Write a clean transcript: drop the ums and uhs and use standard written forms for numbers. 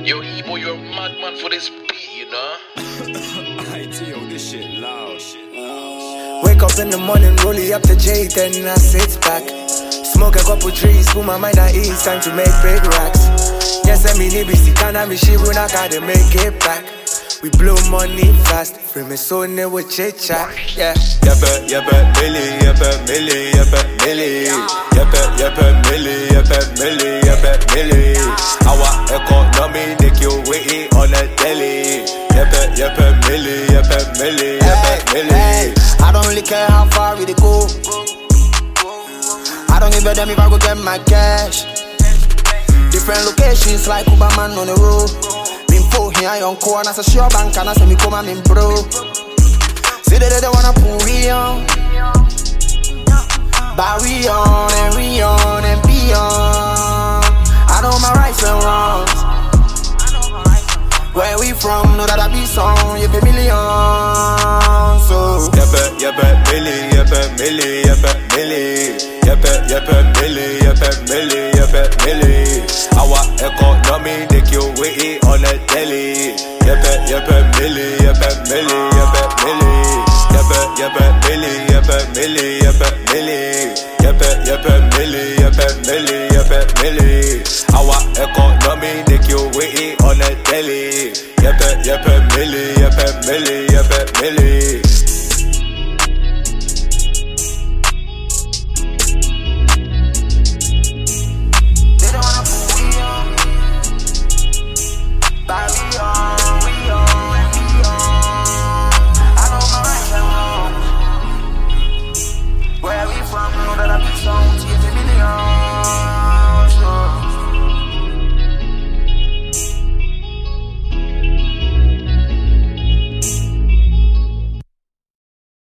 Yo, Ebo, you're a madman for this beat, you know? I tell you, this shit loud. Wake up in the morning, rolling up the J, then I sit back. Smoke a couple trees, put my mind at ease, time to make big racks. Yes, I mean, ABC, can I be she when I gotta make it back. We blow money fast, free me so never chit chat, yeah. Yeppa, milli, yeppa, milli, yeppa, milli. Yeppa, milli, yeppa, milli, yeppa, milli. Our economy, they kill we on the daily. Yeppa, milli, yeppa, milli, yeppa, milli. I don't really care how far we go. I don't give a damn if I go get my cash. Different locations like Uberman on the road. Been full here on corner, so sure bank and I say me come and me bro. Say they wanna pull we on, but we on and we on and beyond. I know my rights and wrongs. Where we from, know that I be song, you be million. So Yeppa, milli, yeppa, milli, yeppa, milli. Yeppa, milli, yeppa, milli, yeppa, milli. Our economy, they kill we on the daily. Yeppa, milli, yeppa, milli, yeppa, milli. Yeppa, milli, yeppa, milli, yeppa, milli. Yeppa, milli, yeppa, milli, yeppa, milli. Our economy, they kill we on the daily. Yeppa, milli, yeppa, milli, yeppa, milli.